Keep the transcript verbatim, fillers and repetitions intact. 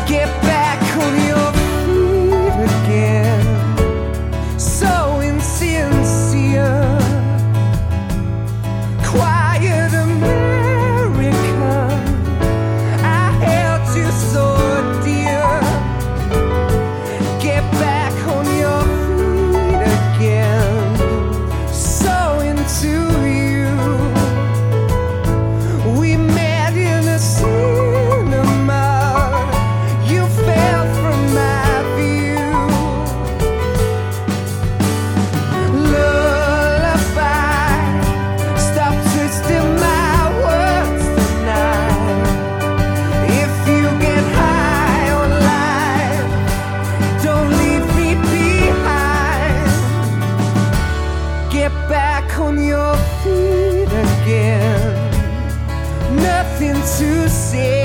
Get back on your feet again. So insincere, quiet American. I held you so dear. Get back on your feet again. So into you. We met in a cinema. You fell from my view. Lullaby, stop twisting my words tonight. If you get high on life, don't leave me behind. Get back on your feet again. Nothing to say.